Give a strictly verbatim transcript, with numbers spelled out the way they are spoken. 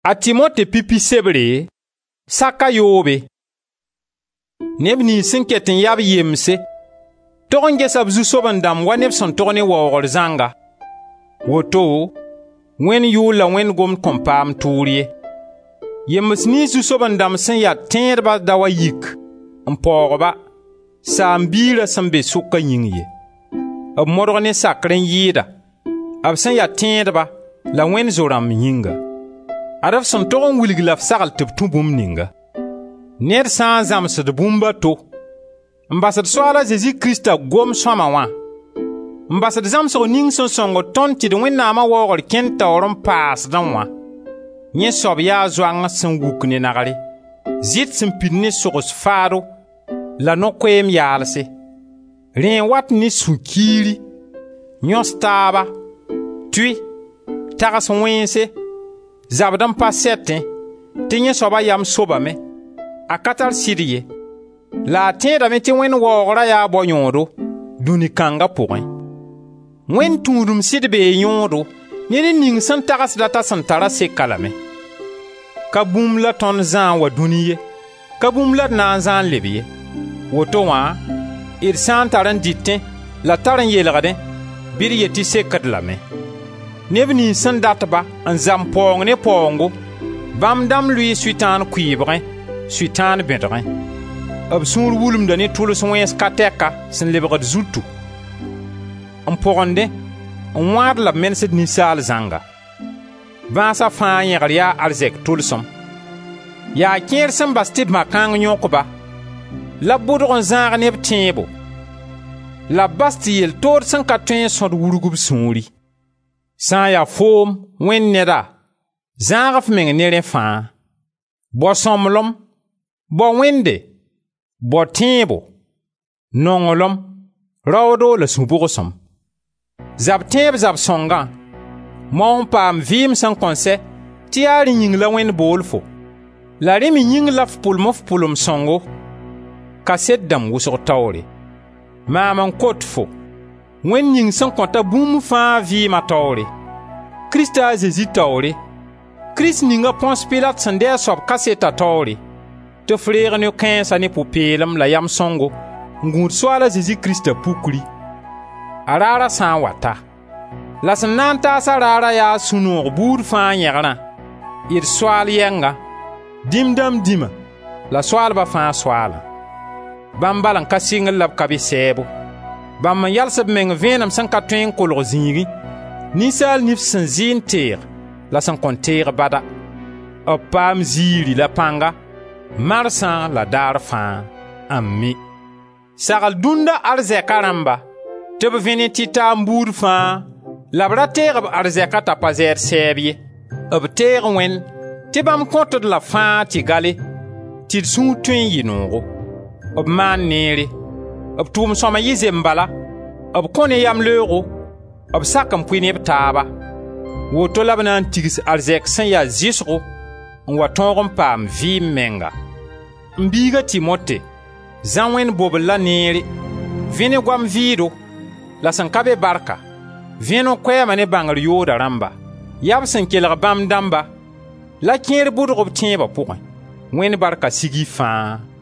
A Timote pipi sebre, saka yobe. Neb ni sin ket n yab yemse, tog n gesab zu-soab n dam wa neb sẽn tog ne waoogr zãnga. Woto, wẽn yʋʋl la wẽnd gomd kõn paam tʋʋr ye. Yems nii zu-soab n dam sẽn yaa tẽedba da wa yik n paoogba, saam-biirã sẽn be sʋka yĩng ye. B modg ne sakr n yɩɩda, b sẽn yaa tẽedba la wẽnd zo-rãmb yĩnga. Ad f sẽn tog n wilg la f sagl tɩ b tũ bũmb ninga. Ned sã n zãmsd bũmba to, n basd Soaala Zezi Krista gom sõama wã, n basd zãmsg ning sẽn sõng tõnd tɩ d Wẽnnaamã waoogr kẽnd taoor n paasdẽ wã. Yẽ soab yaa zoang sẽn wuk ne nagre, zɩt sẽn pid ne sogs faado la no-koeem yaalse, rẽ wat ne sũ-kiiri, yõs taaba, tʋɩ, tags wẽnse, zabd n pa sɛtẽ, tɩ yẽ soaba yam sobame, a ka tar sɩd ye, la a tẽedame tɩ wẽnd waoogrã yaa bao-yõodo dũni kãngã pʋgẽ. Wẽnd tũudum sɩd bee yõodo ne ned ning sẽn tagsda t'a sẽn tara seka lame. Ka bũmb la tõnd zãag wa dũni ye, ka bũmb la d na n zãag n leb ye. Woto wã, d sã n tar n dɩtẽ la tar n yelgdẽ, bɩ d yet tɩ sekd lame. Neb nins sẽn datba n zam paoong ne paoongo, bãmb dãmb lʋɩ Sʋtãan kʋɩɩbgẽ, Sʋtãan bẽdgẽ. B sũur wulumda ne tʋls wẽns ka tɛka sẽn lebgd zutu. N pʋgendẽ, n wãad la b mensd ninsaal zãnga. Bãasã fãa yẽgr yaa arzɛk tʋlsem. Yaa kẽer sẽn bas tɩ b makãng yõkba, la b bʋdg n zãag ne b tẽebo, la b bas tɩ yel-tood sẽn ka tõe n sõd wurg b sũuri. Sã n yaa foom wẽnd neda, zãag f meng ne rẽ fãa. Bao sõmblem, bao wẽnde, bao tẽebo, nonglem, raoodo la sũ-bʋgsem. Zab tẽeb zab sõngã, mao n paam vɩɩm sẽn kõn sɛ tɩ yaa rẽ yĩng la wẽnd bool fo, la rẽ me yĩng la f pʋlem f pʋlem sõngo, kaset dãmb wʋsg taoore. Maam n kot fo, wẽnd yĩng sẽn kõta bũmb fãa vɩɩmã taoore, Krista a Zezi taoore, Kirist ninga Põs Pilat sẽn dɛ a soab kaseta taoore, tɩ f reeg ne kãensa ne pʋ-peelem la yam sõngo n gũud Soaala Zezi Krista pukri. A raara sã n wata, la sẽn na n taasa raara yaa sũ-noog buud fãa yẽgrã, d soaal yɛnga, dĩm-dãmb dĩmã, la soaalbã fãa soaalã. Bãmb bal n ka sɩngr la b ka be sɛɛbo. Bãmb n yals b meng vẽenem sẽn ka tõe n kolg zĩigẽ, ninsaal nif sẽn zɩ n teeg la sẽn kõn teeg bada. B paam ziiri la pãnga, marsã la daar fãa. Ami. Sagl dũnda arzɛka rãmba, tɩ b vẽ ne tɩ-taam buud fãa, la b ra teeg b arzɛka t'a pa zɛɛd sɛɛb ye. B teeg wẽnd tɩ bãmb kõtd la fãa tɩ gale, tɩ d sũur tõe n yɩ noogo. B maan neere, b tʋʋm sõma yɩ zem bala, b kõ ne yam leoogo, b sak n pʋɩ ne b taaba. Woto la b na n tigs arzɛk sẽn yaa zɩsgo n wa tõog n paam vɩɩm menga. M biiga Timote, zã wẽnd bobl la neere, vẽ ne goam vɩɩdo, la sẽn ka be barka, vẽ no-koɛɛmã ne bãngr yooda rãmba, yab sẽn kelg bãmb dãmba, la kẽer bʋdg b tẽebã pʋgẽ. Wẽnd barka sig y fãa.